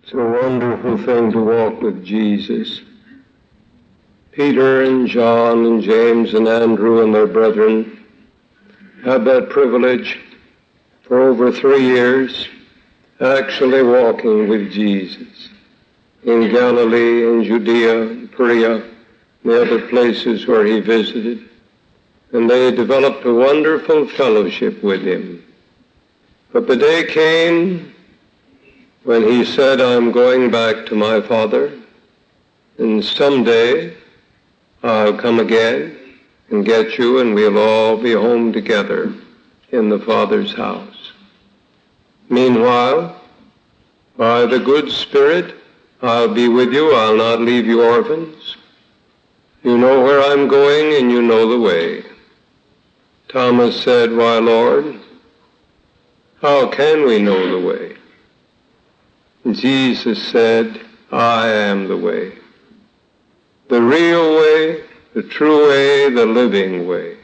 It's a wonderful thing to walk with Jesus. Peter and John and James and Andrew and their brethren had that privilege for over 3 years, actually walking with Jesus in Galilee, in Judea, in Perea, and the other places where he visited. And they developed a wonderful fellowship with him. But the day came when he said, I'm going back to my Father, and someday I'll come again and get you, and we'll all be home together in the Father's house. Meanwhile, by the good Spirit, I'll be with you. I'll not leave you orphans. You know where I'm going, and you know the way. Thomas said, Why, Lord, how can we know the way? And Jesus said, I am the way, the real way, the true way, the living way.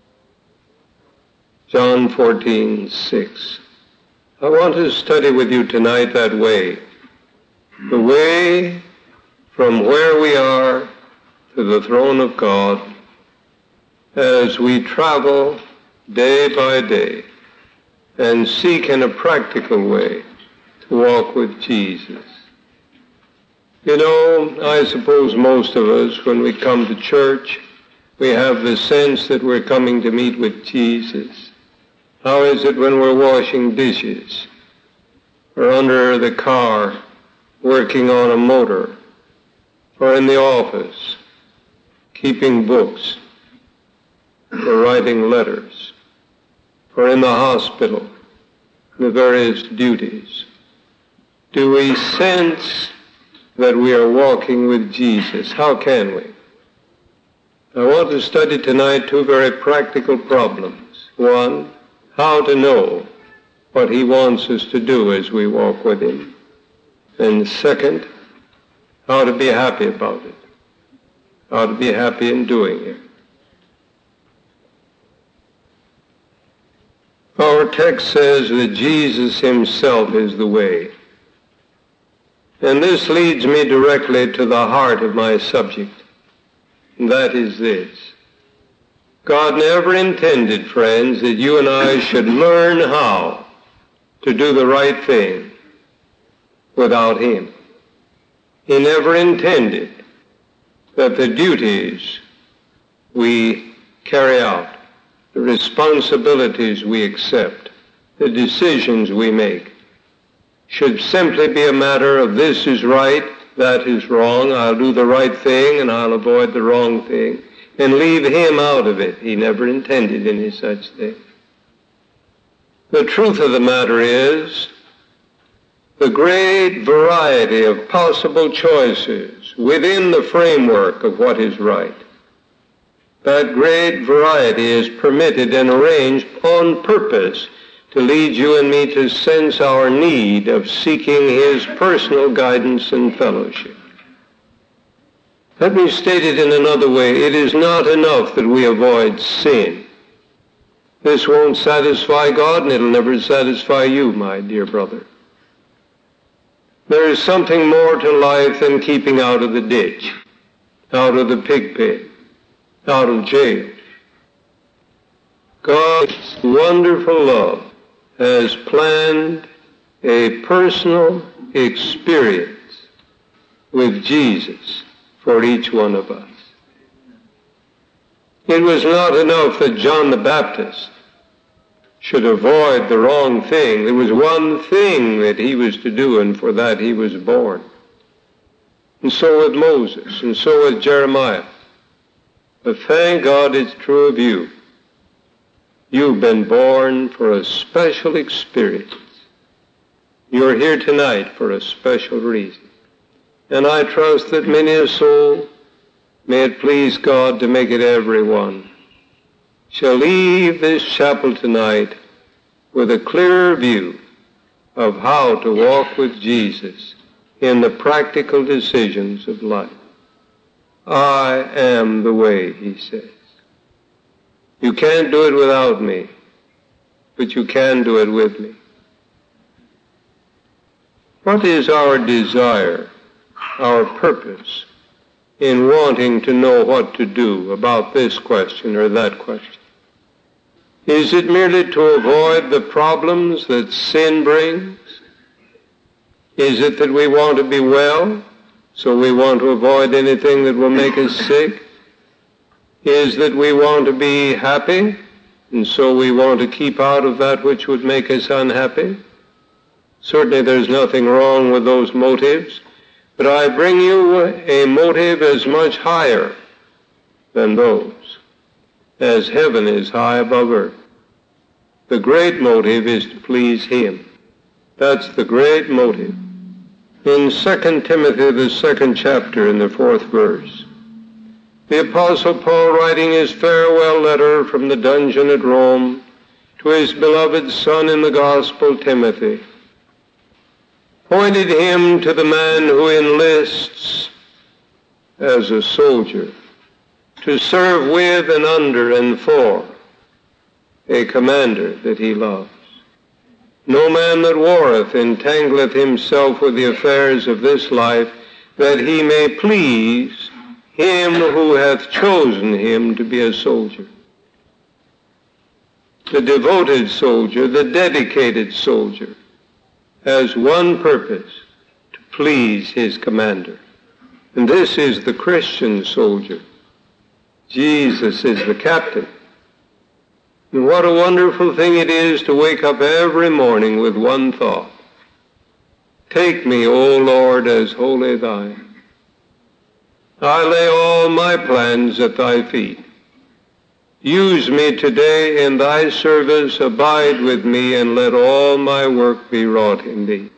John 14:6. I want to study with you tonight that way, the way from where we are to the throne of God as we travel day by day and seek in a practical way to walk with Jesus. You know, I suppose most of us, when we come to church, we have the sense that we're coming to meet with Jesus. How is it when we're washing dishes, or under the car, working on a motor, or in the office, keeping books, or writing letters, or in the hospital, the various duties? Do we sense that we are walking with Jesus? How can we? I want to study tonight 2 very practical problems. One, how to know what he wants us to do as we walk with him. And second, how to be happy about it. How to be happy in doing it. Our text says that Jesus himself is the way. And this leads me directly to the heart of my subject. And that is this. God never intended, friends, that you and I should learn how to do the right thing without him. He never intended that the duties we carry out, the responsibilities we accept, the decisions we make, should simply be a matter of this is right, that is wrong, I'll do the right thing and I'll avoid the wrong thing, and leave him out of it. He never intended any such thing. The truth of the matter is, the great variety of possible choices within the framework of what is right, that great variety is permitted and arranged on purpose to lead you and me to sense our need of seeking his personal guidance and fellowship. Let me state it in another way. It is not enough that we avoid sin. This won't satisfy God, and it'll never satisfy you, my dear brother. There is something more to life than keeping out of the ditch, out of the pig pen, out of jail. God's wonderful love has planned a personal experience with Jesus for each one of us. It was not enough that John the Baptist should avoid the wrong thing. There was one thing that he was to do, and for that he was born. And so with Moses, and so with Jeremiah. But thank God it's true of you. You've been born for a special experience. You're here tonight for a special reason. And I trust that many a soul, may it please God to make it everyone, shall leave this chapel tonight with a clearer view of how to walk with Jesus in the practical decisions of life. I am the way, he says. You can't do it without me, but you can do it with me. What is our desire, our purpose in wanting to know what to do about this question or that question? Is it merely to avoid the problems that sin brings? Is it that we want to be well, so we want to avoid anything that will make us sick? Is that we want to be happy, and so we want to keep out of that which would make us unhappy? Certainly there's nothing wrong with those motives, but I bring you a motive as much higher than those, as heaven is high above earth. The great motive is to please Him. That's the great motive. In 2 Timothy, the 2nd chapter, in the 4th verse, the Apostle Paul, writing his farewell letter from the dungeon at Rome to his beloved son in the gospel, Timothy, pointed him to the man who enlists as a soldier to serve with and under and for a commander that he loves. No man that warreth entangleth himself with the affairs of this life, that he may please him who hath chosen him to be a soldier. The devoted soldier, the dedicated soldier, has one purpose: to please his commander. And this is the Christian soldier. Jesus is the captain. And what a wonderful thing it is to wake up every morning with one thought: take me, O Lord, as wholly thine. I lay all my plans at thy feet. Use me today in thy service, abide with me, and let all my work be wrought in thee.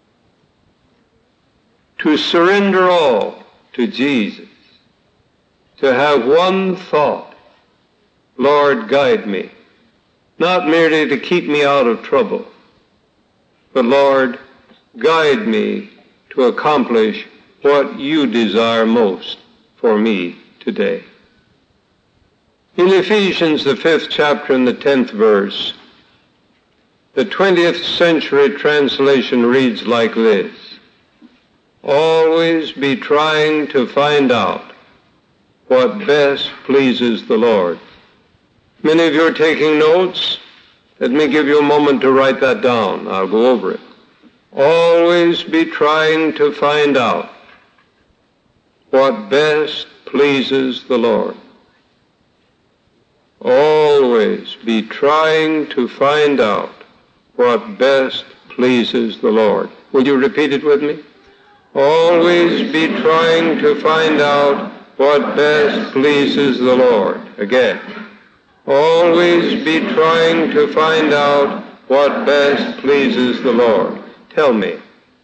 To surrender all to Jesus, to have one thought: Lord, guide me. Not merely to keep me out of trouble, but Lord, guide me to accomplish what you desire most for me today. In Ephesians, the 5th chapter and the 10th verse, the 20th century translation reads like this: always be trying to find out what best pleases the Lord. Many of you are taking notes. Let me give you a moment to write that down. I'll go over it. Always be trying to find out what best pleases the Lord. Always be trying to find out what best pleases the Lord. Will you repeat it with me? Always be trying to find out what best pleases the Lord. Again. Always be trying to find out what best pleases the Lord. Tell me,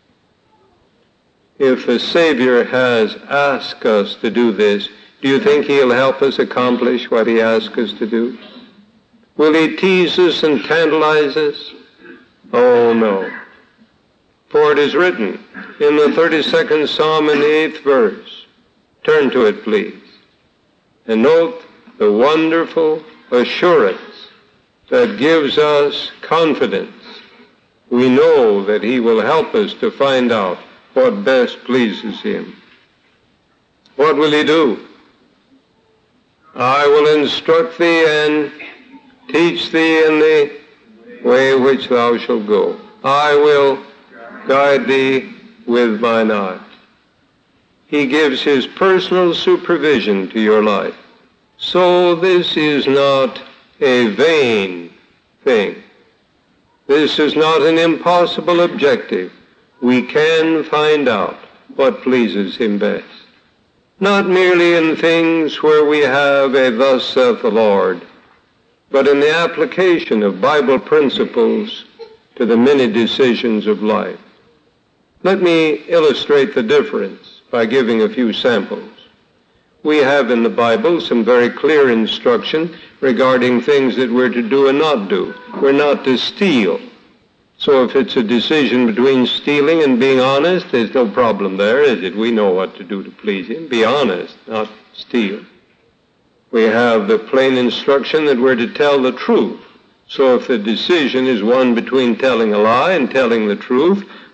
if the Savior has asked us to do this, do you think He'll help us accomplish what He asks us to do? Will He tease us and tantalize us? Oh, no. For it is written in the 32nd Psalm in the 8th verse. Turn to it, please, and note the wonderful assurance that gives us confidence. We know that He will help us to find out what best pleases Him. What will He do? I will instruct thee and teach thee in the way which thou shalt go. I will guide thee with mine eye. He gives His personal supervision to your life. So this is not a vain thing. This is not an impossible objective. We can find out what pleases Him best. Not merely in things where we have a thus saith the Lord, but in the application of Bible principles to the many decisions of life. Let me illustrate the difference by giving a few samples. We have in the Bible some very clear instruction regarding things that we're to do and not do. We're not to steal. So if it's a decision between stealing and being honest, there's no problem there, is it? We know what to do to please Him. Be honest, not steal. We have the plain instruction that we're to tell the truth. So if the decision is one between telling a lie and telling the truth,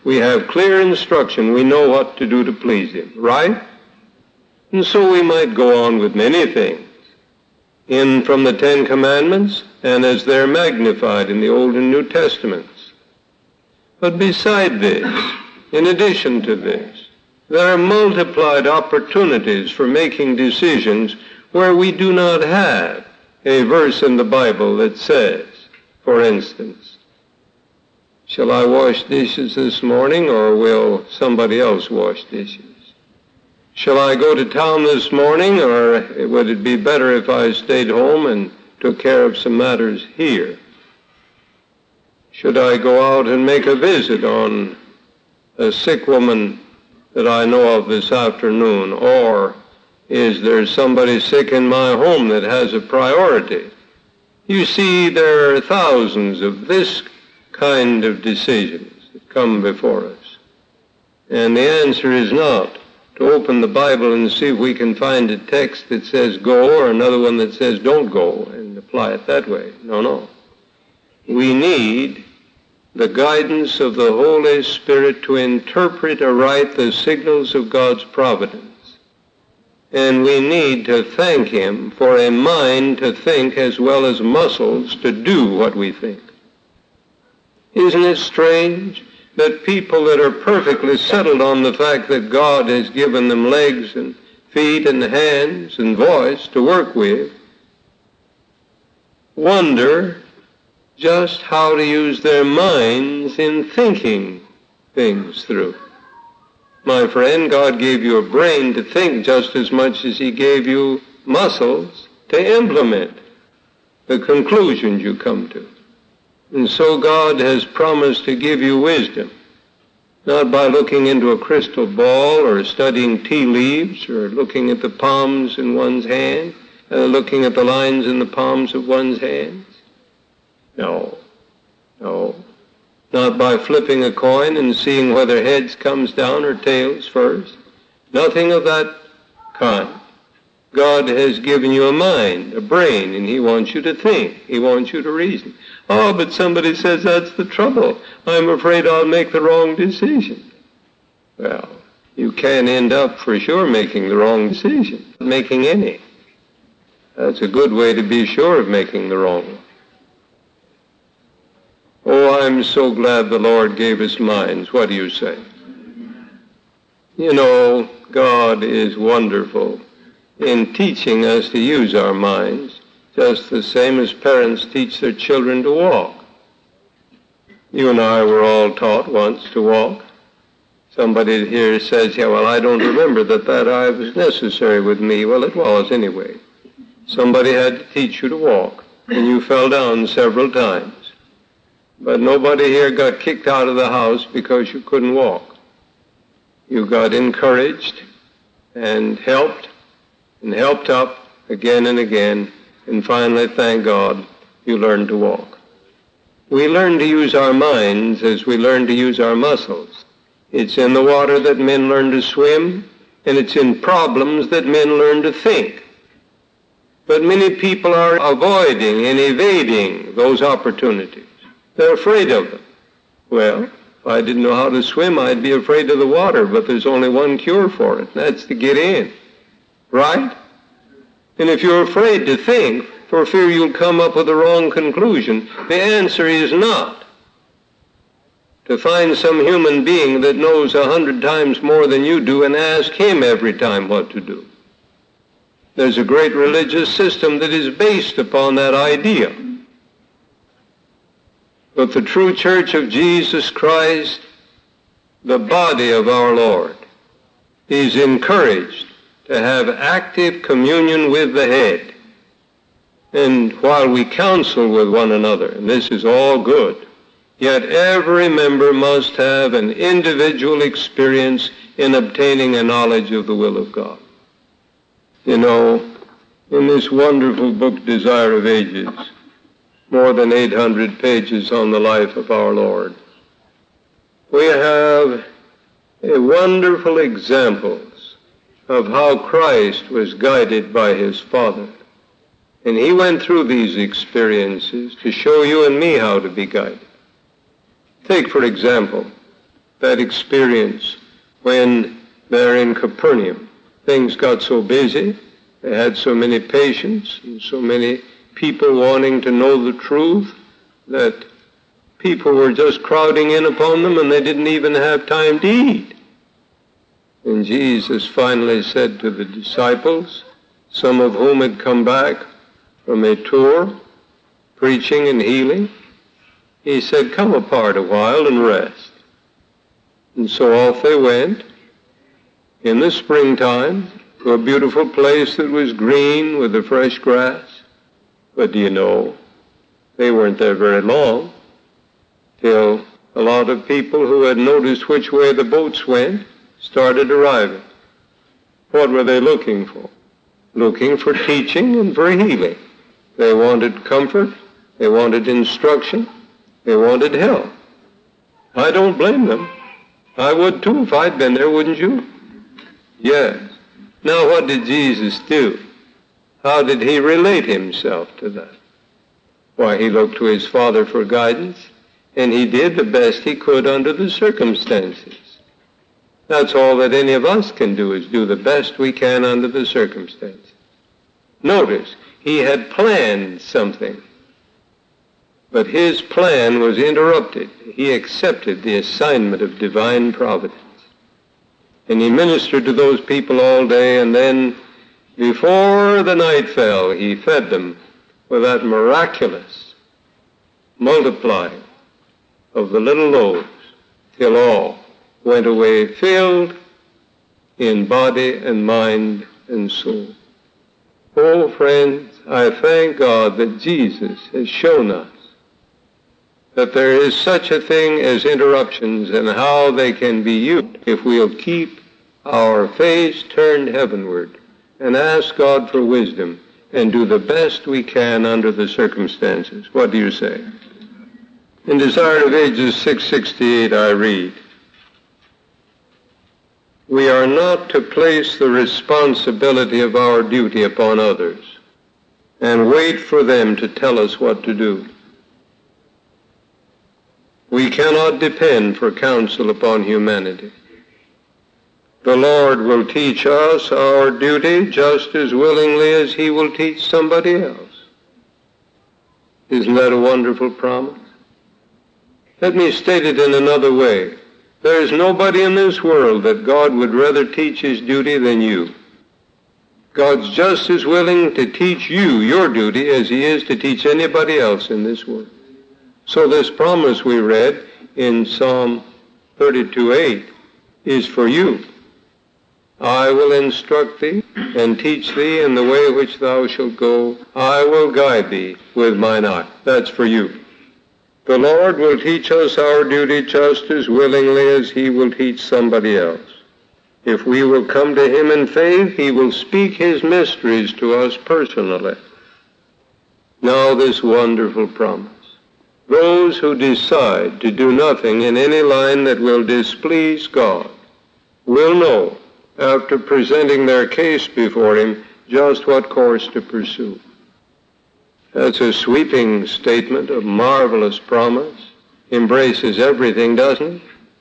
We have clear instruction. We know what to do to please Him, right? And so we might go on with many things from the Ten Commandments and as they're magnified in the Old and New Testaments. But beside this, in addition to this, there are multiplied opportunities for making decisions where we do not have a verse in the Bible that says, for instance, shall I wash dishes this morning or will somebody else wash dishes? Shall I go to town this morning or would it be better if I stayed home and took care of some matters here? Should I go out and make a visit on a sick woman that I know of this afternoon? Or is there somebody sick in my home that has a priority? You see, there are thousands of this kind of decisions that come before us. And the answer is not to open the Bible and see if we can find a text that says go or another one that says don't go and apply it that way. No. We need the guidance of the Holy Spirit to interpret aright the signals of God's providence. And we need to thank Him for a mind to think as well as muscles to do what we think. Isn't it strange that people that are perfectly settled on the fact that God has given them legs and feet and hands and voice to work with wonder just how to use their minds in thinking things through? My friend, God gave you a brain to think just as much as He gave you muscles to implement the conclusions you come to. And so God has promised to give you wisdom, not by looking into a crystal ball or studying tea leaves or looking at the palms in one's hand, looking at the lines in the palms of one's hands. No. Not by flipping a coin and seeing whether heads comes down or tails first. Nothing of that kind. God has given you a mind, a brain, and He wants you to think. He wants you to reason. Oh, but somebody says that's the trouble. I'm afraid I'll make the wrong decision. Well, you can end up for sure making the wrong decision, not making any. That's a good way to be sure of making the wrong one. Oh, I'm so glad the Lord gave us minds. What do you say? You know, God is wonderful in teaching us to use our minds, just the same as parents teach their children to walk. You and I were all taught once to walk. Somebody here says, yeah, well, I don't remember that was necessary with me. Well, it was anyway. Somebody had to teach you to walk, and you fell down several times. But nobody here got kicked out of the house because you couldn't walk. You got encouraged and helped up again and again, and finally, thank God, you learned to walk. We learn to use our minds as we learn to use our muscles. It's in the water that men learn to swim, and it's in problems that men learn to think. But many people are avoiding and evading those opportunities. They're afraid of them. Well, if I didn't know how to swim, I'd be afraid of the water, but there's only one cure for it, and that's to get in. Right? And if you're afraid to think, for fear you'll come up with the wrong conclusion, the answer is not to find some human being that knows 100 times more than you do and ask him every time what to do. There's a great religious system that is based upon that idea. But the true church of Jesus Christ, the body of our Lord, is encouraged to have active communion with the head. And while we counsel with one another, and this is all good, yet every member must have an individual experience in obtaining a knowledge of the will of God. You know, in this wonderful book, Desire of Ages, more than 800 pages on the life of our Lord, we have a wonderful examples of how Christ was guided by His Father. And He went through these experiences to show you and me how to be guided. Take, for example, that experience when they're in Capernaum. Things got so busy, they had so many patients and so many people wanting to know the truth that people were just crowding in upon them and they didn't even have time to eat. And Jesus finally said to the disciples, some of whom had come back from a tour, preaching and healing, he said, come apart a while and rest. And so off they went in the springtime to a beautiful place that was green with the fresh grass. But do you know, they weren't there very long till a lot of people who had noticed which way the boats went started arriving. What were they looking for? Looking for teaching and for healing. They wanted comfort, they wanted instruction, they wanted help. I don't blame them. I would too if I'd been there, wouldn't you? Yes. Now what did Jesus do? How did he relate himself to that? Why, he looked to his Father for guidance, and he did the best he could under the circumstances. That's all that any of us can do, is do the best we can under the circumstances. Notice, he had planned something, but his plan was interrupted. He accepted the assignment of divine providence. And he ministered to those people all day, and then before the night fell, he fed them with that miraculous multiplying of the little loaves till all went away filled in body and mind and soul. Oh, friends, I thank God that Jesus has shown us that there is such a thing as interruptions and how they can be used if we'll keep our face turned heavenward and ask God for wisdom and do the best we can under the circumstances. What do you say? In Desire of Ages 668 I read, we are not to place the responsibility of our duty upon others and wait for them to tell us what to do. We cannot depend for counsel upon humanity. The Lord will teach us our duty just as willingly as he will teach somebody else. Isn't that a wonderful promise? Let me state it in another way. There is nobody in this world that God would rather teach his duty than you. God's just as willing to teach you your duty as he is to teach anybody else in this world. So this promise we read in Psalm 32:8 is for you. I will instruct thee and teach thee in the way which thou shalt go. I will guide thee with mine eye. That's for you. The Lord will teach us our duty just as willingly as he will teach somebody else. If we will come to him in faith, he will speak his mysteries to us personally. Now this wonderful promise. Those who decide to do nothing in any line that will displease God will know, after presenting their case before him, just what course to pursue. That's a sweeping statement, a marvelous promise. Embraces everything, doesn't it?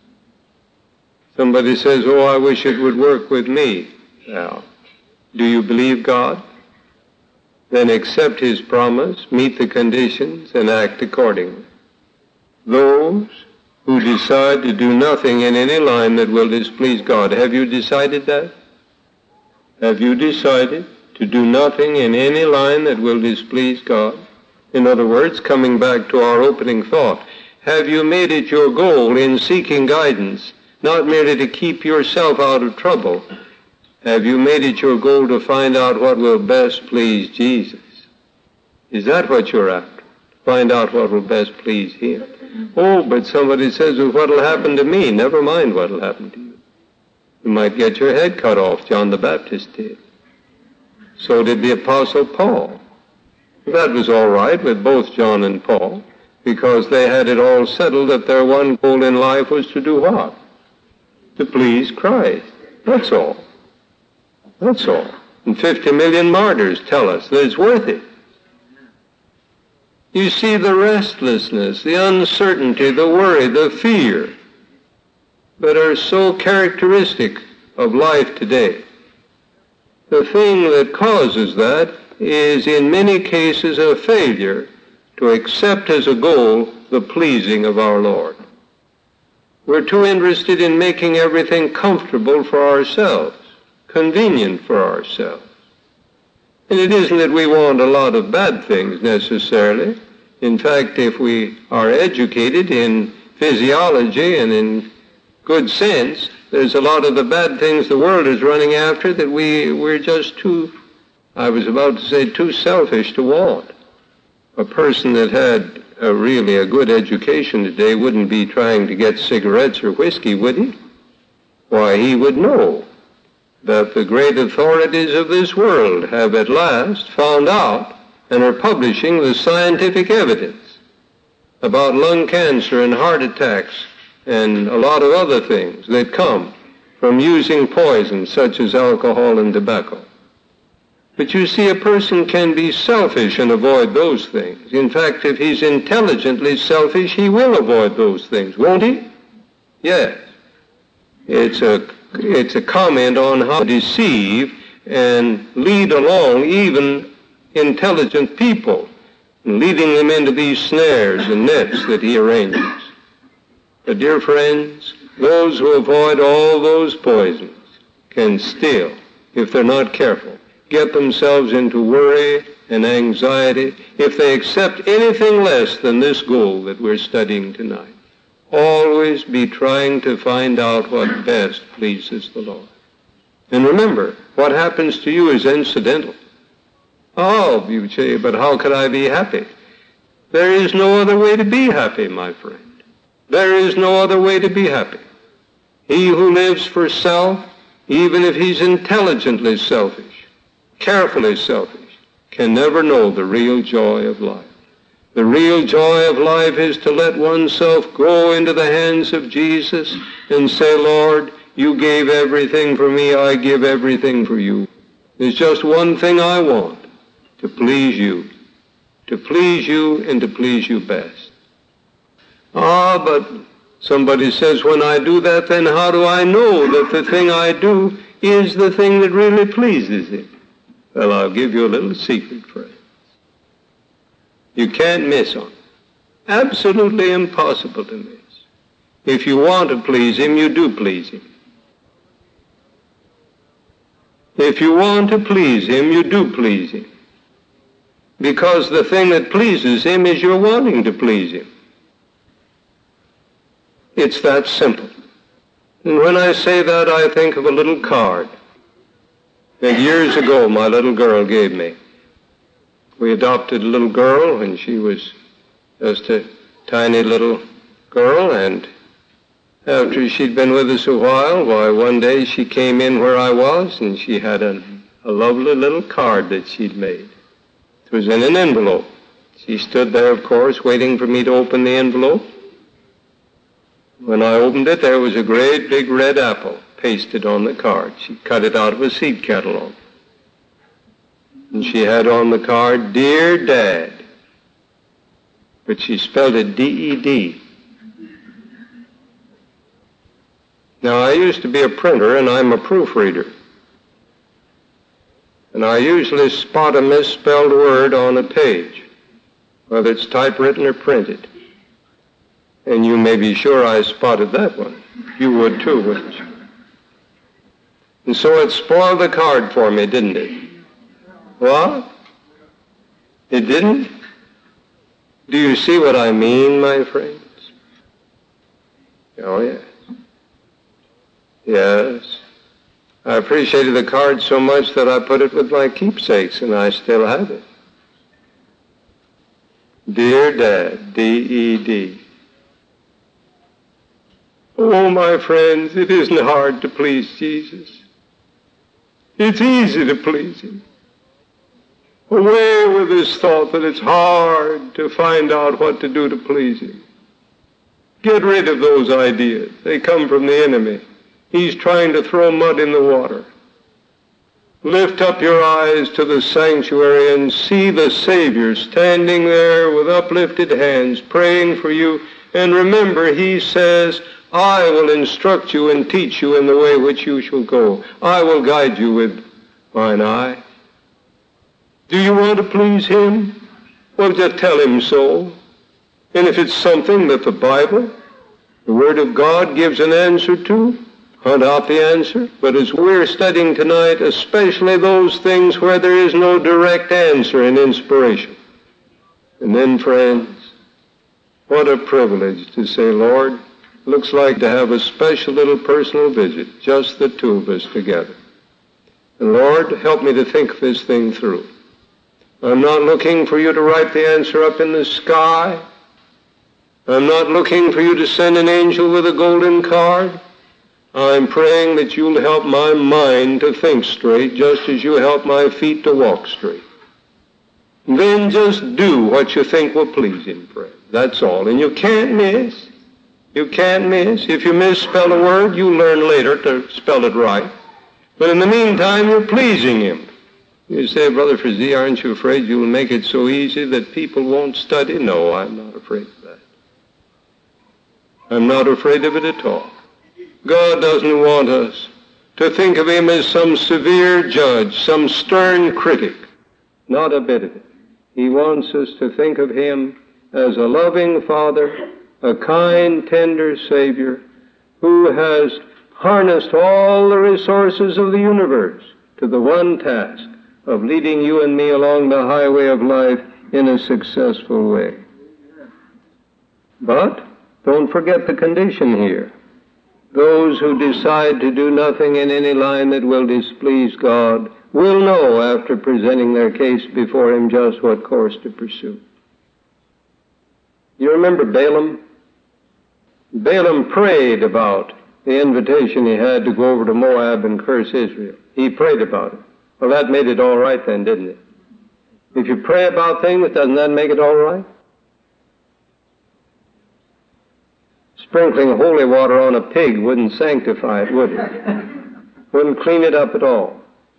Somebody says, oh, I wish it would work with me. Now, do you believe God? Then accept his promise, meet the conditions, and act accordingly. Those who decide to do nothing in any line that will displease God. Have you decided that? Have you decided to do nothing in any line that will displease God? In other words, coming back to our opening thought, have you made it your goal in seeking guidance, not merely to keep yourself out of trouble? Have you made it your goal to find out what will best please Jesus? Is that what you're after? Find out what will best please him. Oh, but somebody says, well, what will happen to me? Never mind what will happen to you. You might get your head cut off, John the Baptist did. So did the Apostle Paul. That was all right with both John and Paul, because they had it all settled that their one goal in life was to do what? To please Christ. That's all. That's all. And 50 million martyrs tell us that it's worth it. You see the restlessness, the uncertainty, the worry, the fear that are so characteristic of life today. The thing that causes that is in many cases a failure to accept as a goal the pleasing of our Lord. We're too interested in making everything comfortable for ourselves, convenient for ourselves. And it isn't that we want a lot of bad things necessarily. In fact, if we are educated in physiology and in good sense, there's a lot of the bad things the world is running after that we're just too, I was about to say, too selfish to want. A person that had really a good education today wouldn't be trying to get cigarettes or whiskey, would he? Why, he would know that the great authorities of this world have at last found out and are publishing the scientific evidence about lung cancer and heart attacks and a lot of other things that come from using poison such as alcohol and tobacco. But you see, a person can be selfish and avoid those things. In fact, if he's intelligently selfish, he will avoid those things, won't he? Yes. It's a comment on how to deceive and lead along even intelligent people, leading them into these snares and nets that he arranges. But dear friends, those who avoid all those poisons can still, if they're not careful, get themselves into worry and anxiety if they accept anything less than this goal that we're studying tonight. Always be trying to find out what best pleases the Lord. And remember, what happens to you is incidental. Oh, you say, but how could I be happy? There is no other way to be happy, my friend. There is no other way to be happy. He who lives for self, even if he's intelligently selfish, carefully selfish, can never know the real joy of life. The real joy of life is to let oneself go into the hands of Jesus and say, Lord, you gave everything for me, I give everything for you. There's just one thing I want, to please you and to please you best. But somebody says, when I do that, then how do I know that the thing I do is the thing that really pleases him? Well, I'll give you a little secret, friend. You can't miss on it. Absolutely impossible to miss. If you want to please him, you do please him. If you want to please him, you do please him. Because the thing that pleases him is your wanting to please him. It's that simple. And when I say that, I think of a little card that years ago my little girl gave me. We adopted a little girl when she was just a tiny little girl, and after she'd been with us a while, why, one day she came in where I was, and she had a lovely little card that she'd made. It was in an envelope. She stood there, of course, waiting for me to open the envelope. When I opened it, there was a great big red apple pasted on the card. She cut it out of a seed catalog. And she had on the card, Dear Dad. But she spelled it D-E-D. Now, I used to be a printer, and I'm a proofreader. And I usually spot a misspelled word on a page, whether it's typewritten or printed. And you may be sure I spotted that one. You would too, wouldn't you? And so it spoiled the card for me, didn't it? What? It didn't? Do you see what I mean, my friends? Oh, yes. Yes. I appreciated the card so much that I put it with my keepsakes, and I still have it. Dear Dad, D-E-D. Oh, my friends, it isn't hard to please Jesus. It's easy to please him. Away with this thought that it's hard to find out what to do to please him. Get rid of those ideas. They come from the enemy. He's trying to throw mud in the water. Lift up your eyes to the sanctuary and see the Savior standing there with uplifted hands, praying for you And remember, he says, I will instruct you and teach you in the way which you shall go. I will guide you with mine eye. Do you want to please him? Well, just tell him so. And if it's something that the Bible, the Word of God, gives an answer to, hunt out the answer. But as we're studying tonight, especially those things where there is no direct answer in inspiration. And then, friends, what a privilege to say, Lord, looks like to have a special little personal visit, just the two of us together. And Lord, help me to think this thing through. I'm not looking for you to write the answer up in the sky. I'm not looking for you to send an angel with a golden card. I'm praying that you'll help my mind to think straight, just as you help my feet to walk straight. Then just do what you think will please him, friend. That's all. And you can't miss. You can't miss. If you misspell a word, you'll learn later to spell it right. But in the meantime, you're pleasing him. You say, Brother Frazee, aren't you afraid you'll make it so easy that people won't study? No, I'm not afraid of that. I'm not afraid of it at all. God doesn't want us to think of him as some severe judge, some stern critic. Not a bit of it. He wants us to think of him as a loving Father, a kind, tender Savior, who has harnessed all the resources of the universe to the one task of leading you and me along the highway of life in a successful way. But don't forget the condition here. Those who decide to do nothing in any line that will displease God will know after presenting their case before him just what course to pursue. You remember Balaam? Balaam prayed about the invitation he had to go over to Moab and curse Israel. He prayed about it. Well, that made it all right then, didn't it? If you pray about things, doesn't that make it all right? Sprinkling holy water on a pig wouldn't sanctify it, would it? Wouldn't clean it up at all.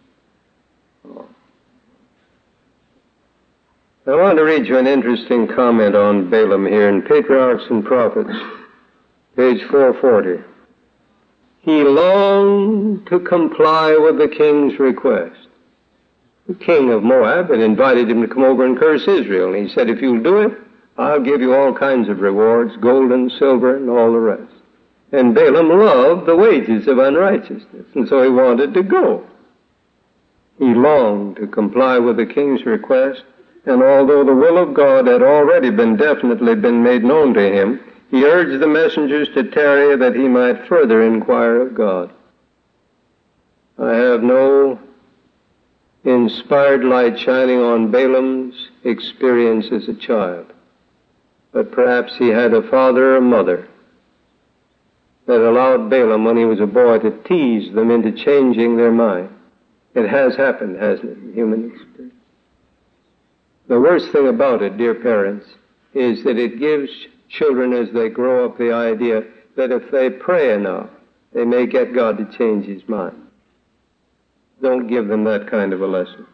I want to read you an interesting comment on Balaam here in Patriarchs and Prophets, page 440. He longed to comply with the king's request. The king of Moab had invited him to come over and curse Israel, and he said, if you'll do it, I'll give you all kinds of rewards, gold and silver and all the rest. And Balaam loved the wages of unrighteousness, and so he wanted to go. He longed to comply with the king's request, and although the will of God had already definitely been made known to him, he urged the messengers to tarry that he might further inquire of God. I have no inspired light shining on Balaam's experience as a child, but perhaps he had a father or mother that allowed Balaam when he was a boy to tease them into changing their mind. It has happened, hasn't it, in human experience? The worst thing about it, dear parents, is that it gives children as they grow up the idea that if they pray enough, they may get God to change his mind. Don't give them that kind of a lesson.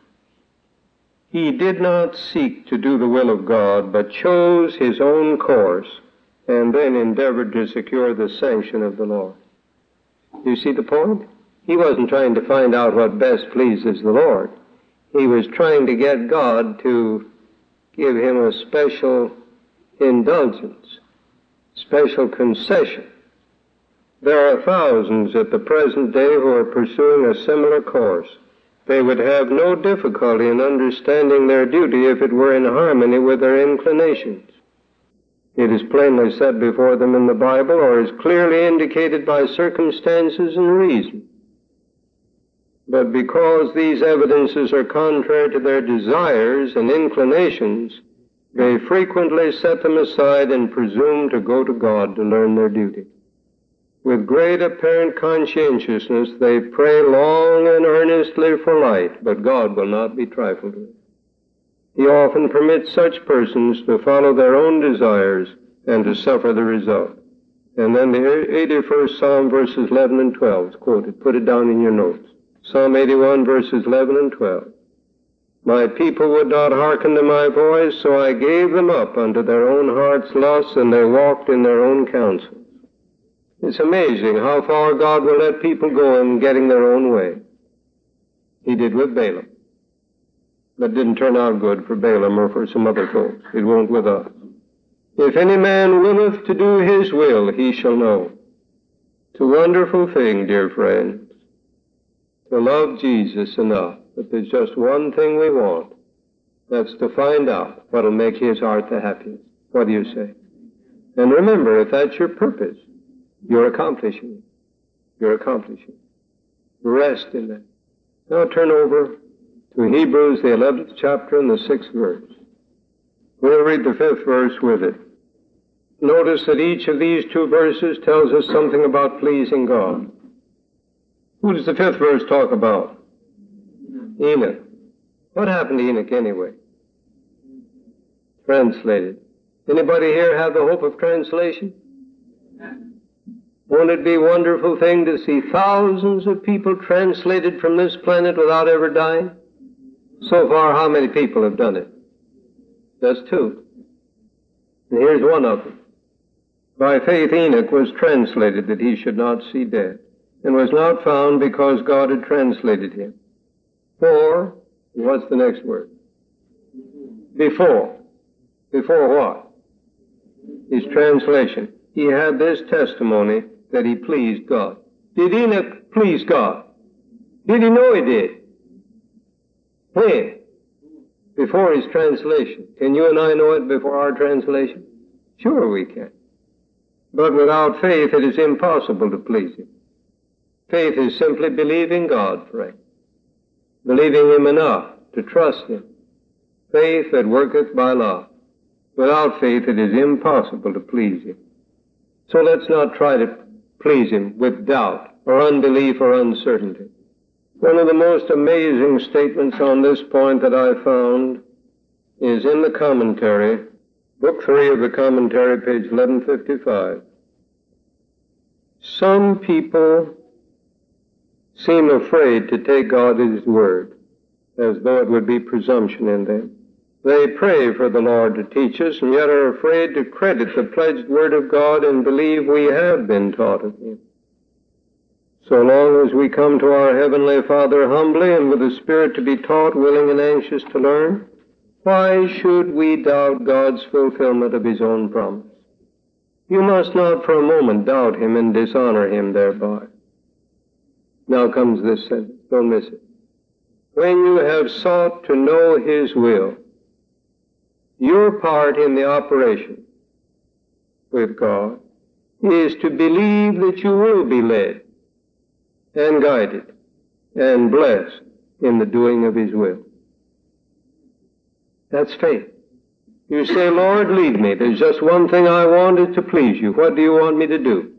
He did not seek to do the will of God, but chose his own course and then endeavored to secure the sanction of the Lord. You see the point? He wasn't trying to find out what best pleases the Lord. He was trying to get God to give him a special indulgence, special concession. There are thousands at the present day who are pursuing a similar course. They would have no difficulty in understanding their duty if it were in harmony with their inclinations. It is plainly set before them in the Bible, or is clearly indicated by circumstances and reason. But because these evidences are contrary to their desires and inclinations, they frequently set them aside and presume to go to God to learn their duty. With great apparent conscientiousness, they pray long and earnestly for light, but God will not be trifled with. He often permits such persons to follow their own desires and to suffer the result. And then the 81st Psalm, verses 11 and 12 is quoted. Put it down in your notes. Psalm 81, verses 11 and 12. My people would not hearken to my voice, so I gave them up unto their own hearts' lusts, and they walked in their own counsels. It's amazing how far God will let people go in getting their own way. He did with Balaam. That didn't turn out good for Balaam or for some other folks. It won't with us. If any man willeth to do his will, he shall know. It's a wonderful thing, dear friends, to love Jesus enough. But there's just one thing we want. That's to find out what'll make his heart the happiest. What do you say? And remember, if that's your purpose, you're accomplishing it. You're accomplishing it. Rest in that. Now turn over to Hebrews, the 11th chapter and the 6th verse. We'll read the 5th verse with it. Notice that each of these two verses tells us something about pleasing God. Who does the 5th verse talk about? Enoch. What happened to Enoch anyway? Translated. Anybody here have the hope of translation? Won't it be a wonderful thing to see thousands of people translated from this planet without ever dying? So far, how many people have done it? Just 2. And here's one of them. By faith Enoch was translated that he should not see death, and was not found because God had translated him. For, what's the next word? Before. Before what? His translation. He had this testimony that he pleased God. Did Enoch please God? Did he know he did? When? Before his translation. Can you and I know it before our translation? Sure we can. But without faith it is impossible to please him. Faith is simply believing God, friend. Believing him enough to trust him. Faith that worketh by love. Without faith it is impossible to please him. So let's not try to please him with doubt or unbelief or uncertainty. One of the most amazing statements on this point that I found is in the commentary, book 3 of the commentary, page 1155. Some people seem afraid to take God at his word, as though it would be presumption in them. They pray for the Lord to teach us, and yet are afraid to credit the pledged word of God and believe we have been taught of him. So long as we come to our Heavenly Father humbly and with a spirit to be taught, willing and anxious to learn, why should we doubt God's fulfillment of his own promise? You must not for a moment doubt him and dishonor him thereby. Now comes this sentence. Don't miss it. When you have sought to know his will, your part in the operation with God is to believe that you will be led and guided and blessed in the doing of his will. That's faith. You say, Lord, lead me. There's just one thing I want is to please you. What do you want me to do?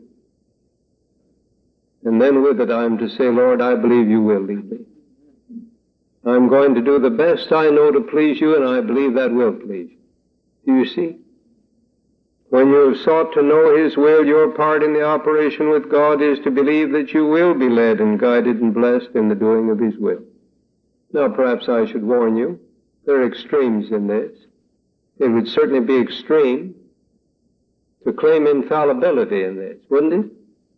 And then with it I'm to say, Lord, I believe you will lead me. I'm going to do the best I know to please you, and I believe that will please you. Do you see? When you have sought to know his will, your part in the operation with God is to believe that you will be led and guided and blessed in the doing of his will. Now perhaps I should warn you, there are extremes in this. It would certainly be extreme to claim infallibility in this, wouldn't it?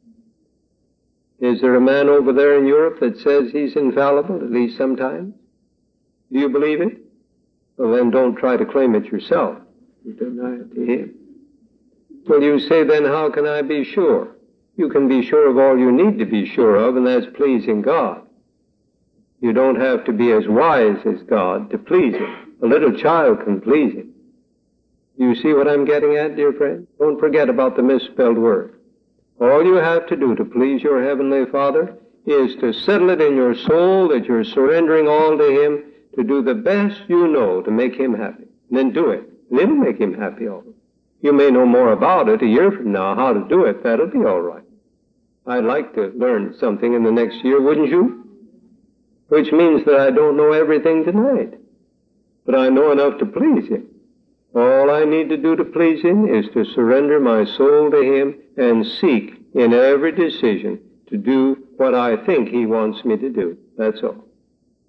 Is there a man over there in Europe that says he's infallible, at least sometimes? Do you believe it? Well, then don't try to claim it yourself. You deny it to him. Well, you say, then how can I be sure? You can be sure of all you need to be sure of, and that's pleasing God. You don't have to be as wise as God to please him. A little child can please him. You see what I'm getting at, dear friend? Don't forget about the misspelled word. All you have to do to please your Heavenly Father is to settle it in your soul that you're surrendering all to him to do the best you know to make him happy. And then do it. And it'll make him happy also. You may know more about it a year from now, how to do it. That'll be all right. I'd like to learn something in the next year, wouldn't you? Which means that I don't know everything tonight. But I know enough to please him. All I need to do to please him is to surrender my soul to him and seek in every decision to do what I think he wants me to do. That's all.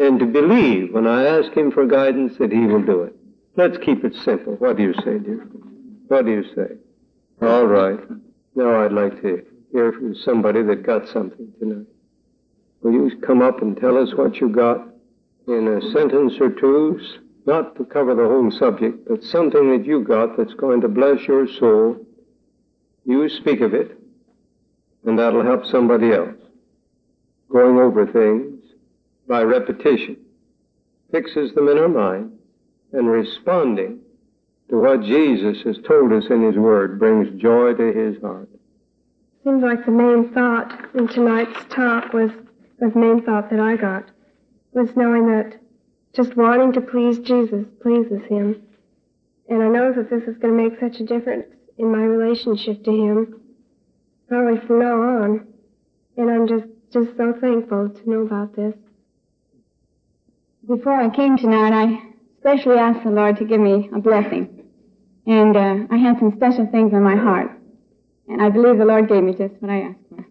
and to believe when I ask him for guidance that he will do it. Let's keep it simple. What do you say, dear? What do you say? All right. Now I'd like to hear from somebody that got something tonight. Will you come up and tell us what you got in a sentence or two, not to cover the whole subject, but something that you got that's going to bless your soul? You speak of it, and that'll help somebody else. Going over things by repetition fixes them in our mind, and responding to what Jesus has told us in his word brings joy to his heart. Seems like the main thought in tonight's talk was the main thought that I got, was knowing that just wanting to please Jesus pleases him. And I know that this is going to make such a difference in my relationship to him, probably from now on. And I'm just so thankful to know about this. Before I came tonight, I especially asked the Lord to give me a blessing. And I had some special things on my heart. And I believe the Lord gave me just what I asked for.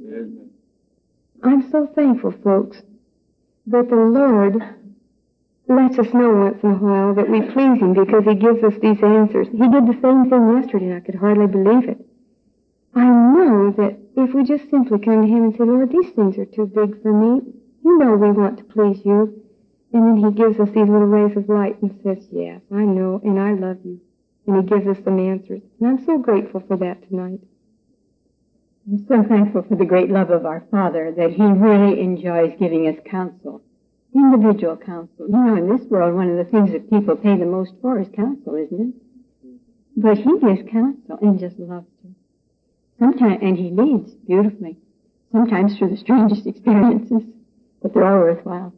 I'm so thankful, folks, that the Lord lets us know once in a while that we please him because he gives us these answers. He did the same thing yesterday. I could hardly believe it. I know that if we just simply come to him and say, Lord, these things are too big for me. You know we want to please you. And then he gives us these little rays of light and says, yes, I know, and I love you. And he gives us some answers. And I'm so grateful for that tonight. I'm so thankful for the great love of our Father that he really enjoys giving us counsel, individual counsel. You know, in this world, one of the things that people pay the most for is counsel, isn't it? But he gives counsel and just loves to. Sometimes, and he leads beautifully, sometimes through the strangest experiences, but they're all worthwhile.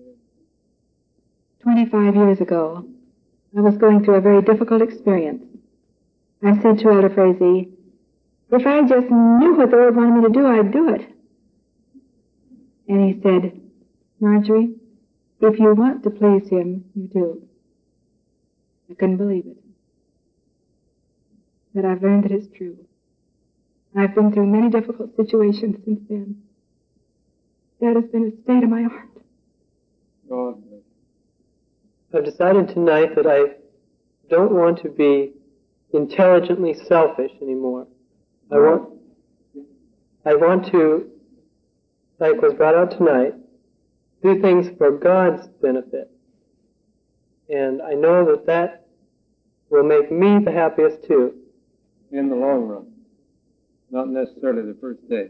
25 years ago, I was going through a very difficult experience. I said to Elder Frazee, if I just knew what the Lord wanted me to do, I'd do it. And he said, Marjorie, if you want to please him, you do. I couldn't believe it. But I've learned that it's true. I've been through many difficult situations since then. That has been a state of my heart. God. I've decided tonight that I don't want to be intelligently selfish anymore. I want to, like was brought out tonight, do things for God's benefit. And I know that that will make me the happiest too. In the long run. Not necessarily the first day.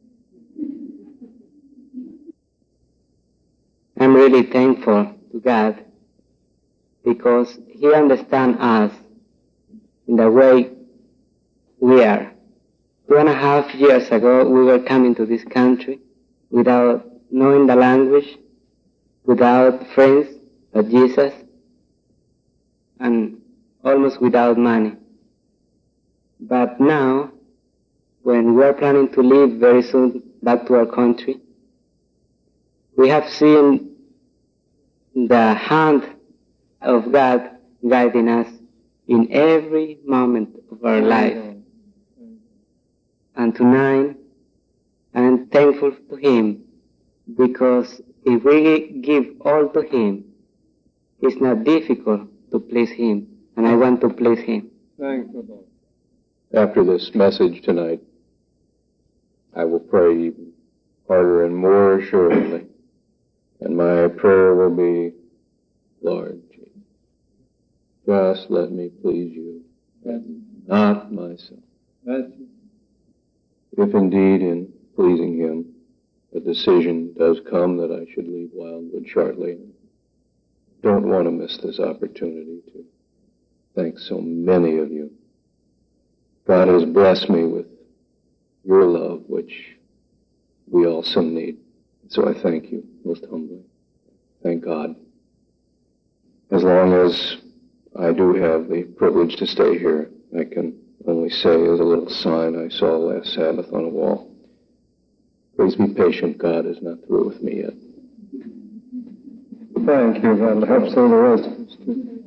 I'm really thankful to God because he understands us in the way we are. 2.5 years ago, we were coming to this country without knowing the language, without friends but Jesus, and almost without money. But now, when we are planning to leave very soon back to our country, we have seen the hand of God guiding us in every moment of our life. And tonight, I am thankful to him because if we give all to him, it's not difficult to please him, and I want to please him. Thank you, Lord. After this message tonight, I will pray even harder and more assuredly. And my prayer will be, Lord Jesus, just let me please you, and not myself. If indeed in pleasing him, the decision does come that I should leave Wildwood shortly, don't want to miss this opportunity to thank so many of you. God has blessed me with your love, which we also need. So I thank you most humbly. Thank God. As long as I do have the privilege to stay here, I can only say as a little sign I saw last Sabbath on a wall, please be patient, God is not through with me yet. Thank you. That'll help some of the rest of us too.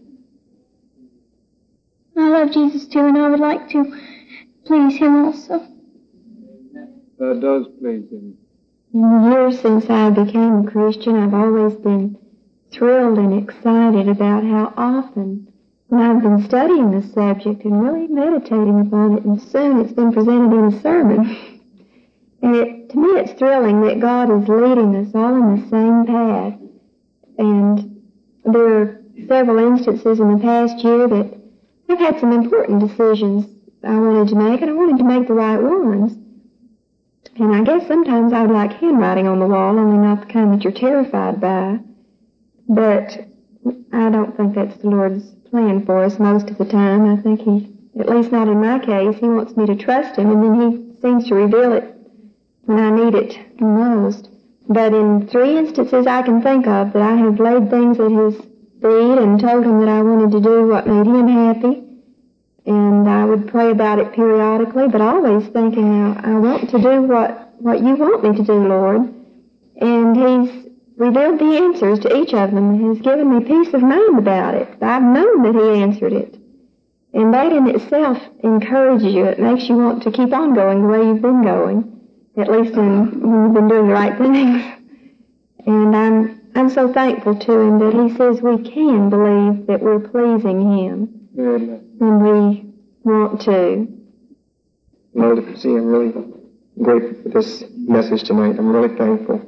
I love Jesus too, and I would like to please him also. That does please him. In the years since I became a Christian, I've always been thrilled and excited about how often when I've been studying the subject and really meditating upon it, and soon it's been presented in a sermon. And to me it's thrilling that God is leading us all in the same path. And there are several instances in the past year that I've had some important decisions I wanted to make, and I wanted to make the right ones. And I guess sometimes I would like handwriting on the wall, only not the kind that you're terrified by. But I don't think that's the Lord's plan for us most of the time. I think He, at least not in my case, He wants me to trust Him, and then He seems to reveal it when I need it the most. But in 3 instances I can think of that I have laid things at His feet and told Him that I wanted to do what made Him happy. And I would pray about it periodically, but always thinking, I want to do what you want me to do, Lord. And He's revealed the answers to each of them and has given me peace of mind about it. I've known that He answered it. And that in itself encourages you. It makes you want to keep on going the way you've been going, at least when you've been doing the right things. And I'm so thankful to Him that He says we can believe that we're pleasing Him. And we want to. Well, see, I'm really grateful for this message tonight. I'm really thankful.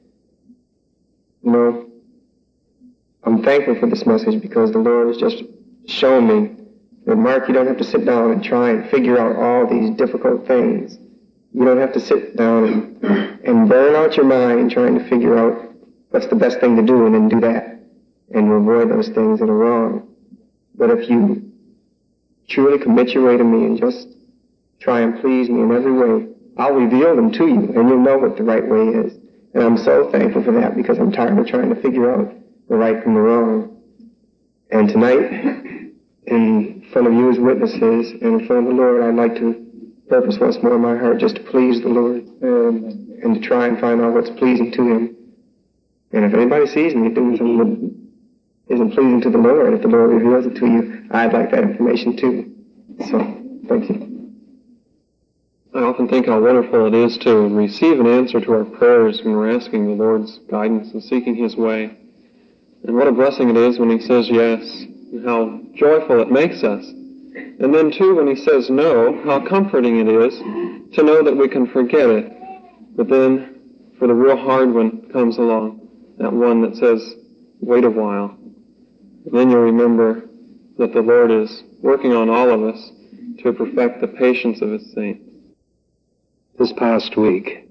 You know, I'm thankful for this message because the Lord has just shown me that, Mark, you don't have to sit down and try and figure out all these difficult things. You don't have to sit down and burn out your mind trying to figure out what's the best thing to do and then do that and avoid those things that are wrong. But if you truly commit your way to me and just try and please me in every way, I'll reveal them to you, and you'll know what the right way is. And I'm so thankful for that because I'm tired of trying to figure out the right from the wrong. And tonight, in front of you as witnesses and in front of the Lord, I'd like to purpose once more in my heart just to please the Lord and to try and find out what's pleasing to Him. And if anybody sees me doing something that isn't pleasing to the Lord, if the Lord reveals it to you, I'd like that information too. So, thank you. I often think how wonderful it is to receive an answer to our prayers when we're asking the Lord's guidance and seeking His way. And what a blessing it is when He says yes, and how joyful it makes us. And then too, when He says no, how comforting it is to know that we can forget it. But then, for the real hard one comes along, that one that says, wait a while. And then you'll remember that the Lord is working on all of us to perfect the patience of His saints. This past week,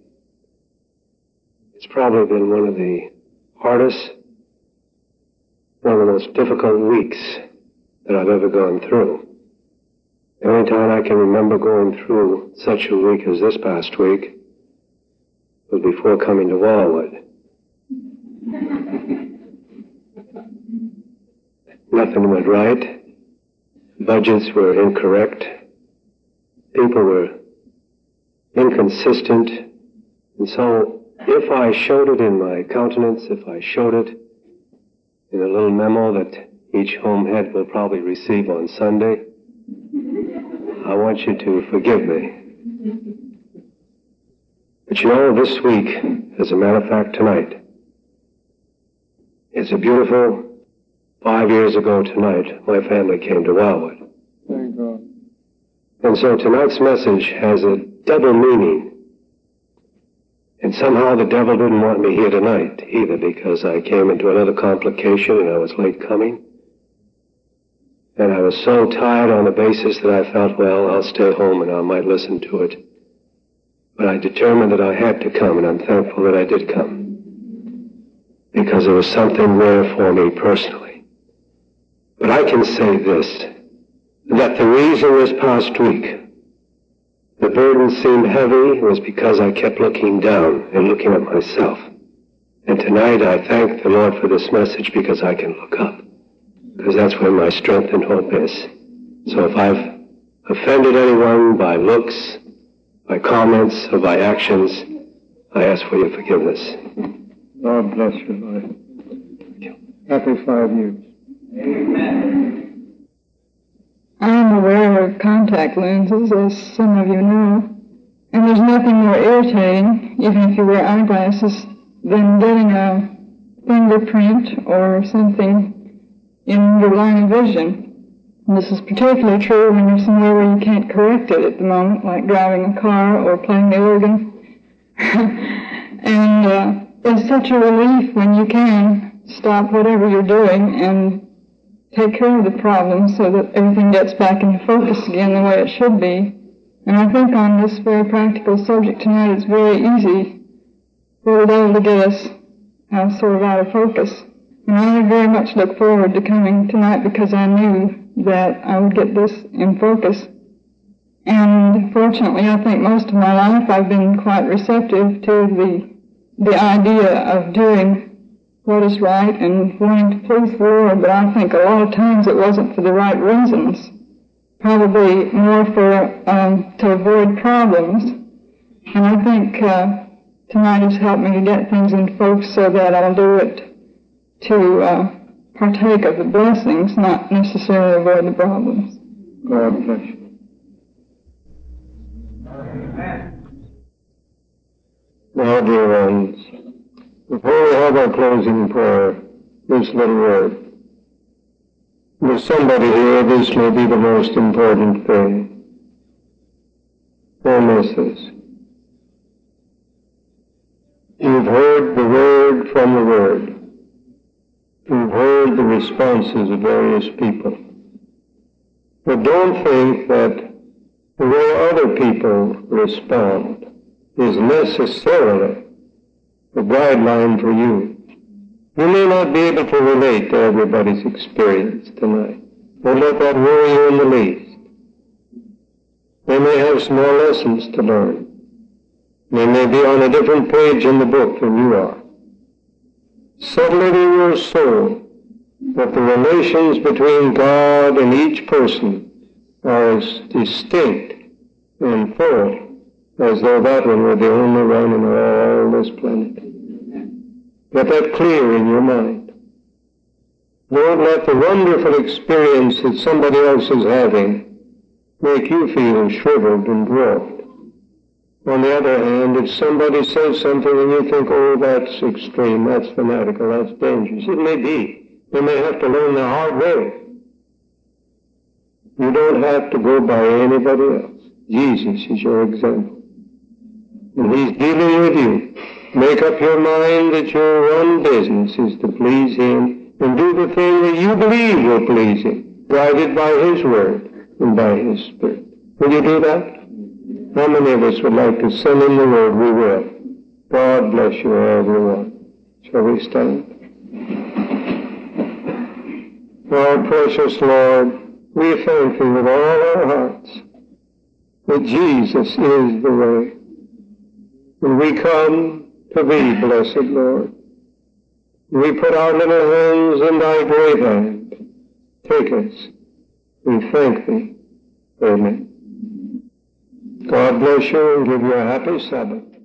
it's probably been one of the hardest, one of the most difficult weeks that I've ever gone through. The only time I can remember going through such a week as this past week was before coming to Wildwood. Nothing went right. Budgets were incorrect. People were inconsistent. And so if I showed it in my countenance, if I showed it in a little memo that each home head will probably receive on Sunday, I want you to forgive me. But you know, this week, as a matter of fact tonight, it's a beautiful 5 years ago tonight, my family came to Wildwood. Thank God. And so tonight's message has a double meaning. And somehow the devil didn't want me here tonight either, because I came into another complication and I was late coming. And I was so tired on the basis that I felt, well, I'll stay home and I might listen to it. But I determined that I had to come, and I'm thankful that I did come, because there was something there for me personally. But I can say this, that the reason this past week the burden seemed heavy was because I kept looking down and looking at myself. And tonight I thank the Lord for this message because I can look up, because that's where my strength and hope is. So if I've offended anyone by looks, by comments, or by actions, I ask for your forgiveness. God bless you, Lord. Happy 5 years. Amen. I'm aware of contact lenses, as some of you know, And there's nothing more irritating, even if you wear eyeglasses, than getting a fingerprint or something in your line of vision. And this is particularly true when you're somewhere where you can't correct it at the moment, like driving a car or playing the organ. And it's such a relief when you can stop whatever you're doing and take care of the problem so that everything gets back into focus again the way it should be. And I think on this very practical subject tonight, it's very easy for the devil to get us sort of out of focus. And I very much look forward to coming tonight because I knew that I would get this in focus. And fortunately, I think most of my life I've been quite receptive to the idea of doing what is right and wanting to please the Lord, but I think a lot of times it wasn't for the right reasons. Probably more to avoid problems. And I think tonight has helped me to get things in focus so that I'll do it to partake of the blessings, not necessarily avoid the problems. God bless you. Now, dear ones, before we have our closing prayer, this little word. For somebody here, this may be the most important thing. Don't miss this. You've heard the word from the word. You've heard the responses of various people. But don't think that the way other people respond is necessarily a guideline for you. You may not be able to relate to everybody's experience tonight. Don't let that worry you in the least. They may have small lessons to learn. They may be on a different page in the book than you are. Settle it in your soul that the relations between God and each person are as distinct and full as though that one were the only one in all this planet. Get that clear in your mind. Don't let the wonderful experience that somebody else is having make you feel shriveled and dwarfed. On the other hand, if somebody says something and you think, oh, that's extreme, that's fanatical, that's dangerous, it may be. They may have to learn the hard way. You don't have to go by anybody else. Jesus is your example. And He's dealing with you. Make up your mind that your one business is to please Him and do the thing that you believe will please Him, guided by His Word and by His Spirit. Will you do that? How many of us would like to send in the Word? We will. God bless you, everyone. Shall we stand? Our precious Lord, we thank Thee with all our hearts that Jesus is the way. And we come to Thee, blessed Lord. We put our little hands in Thy great hand. Take us. We thank Thee. Amen. God bless you and give you a happy Sabbath.